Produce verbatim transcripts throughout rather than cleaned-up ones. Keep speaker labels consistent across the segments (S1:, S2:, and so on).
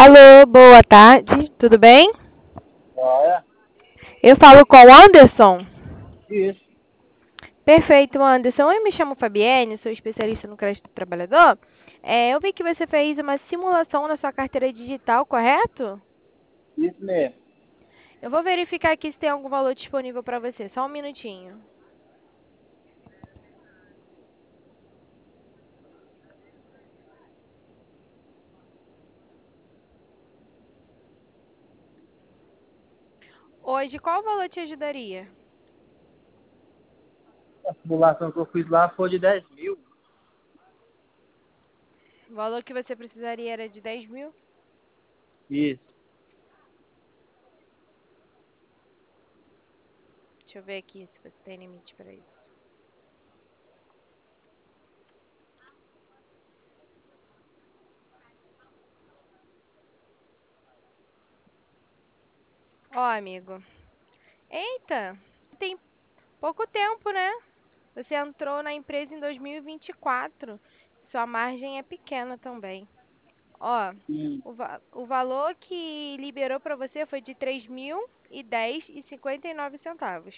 S1: Alô, boa tarde, tudo bem?
S2: Olha,
S1: Eu falo com o Anderson.
S2: isso.
S1: Perfeito, Anderson. Eu me chamo Fabienne, sou especialista no crédito do trabalhador. É, eu vi que você fez uma simulação na sua carteira digital, correto?
S2: Isso mesmo.
S1: Eu vou verificar aqui se tem algum valor disponível para você. Só um minutinho. Hoje, qual valor te ajudaria?
S2: A simulação que eu fiz lá foi de dez mil.
S1: O valor que você precisaria era de dez mil?
S2: Isso.
S1: Deixa eu ver aqui se você tem limite para isso. Ó, amigo. Eita, tem pouco tempo, né? Você entrou na empresa em dois mil e vinte e quatro. Sua margem é pequena também. Ó,
S2: Hum,
S1: o, va o valor que liberou para você foi de três mil e dez e cinquenta e nove centavos.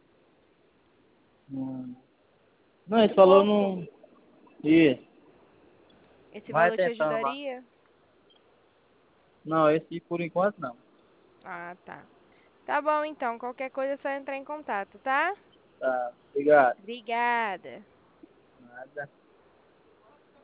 S2: hum. Não, esse
S1: Muito
S2: valor
S1: pouco.
S2: não. Isso.
S1: Esse
S2: Vai
S1: valor te
S2: tentando lá.
S1: ajudaria?
S2: Não, esse por enquanto não.
S1: Ah, tá. Tá bom, então. Qualquer coisa é só entrar em contato, tá?
S2: Tá. Obrigado.
S1: Obrigada.
S2: Nada.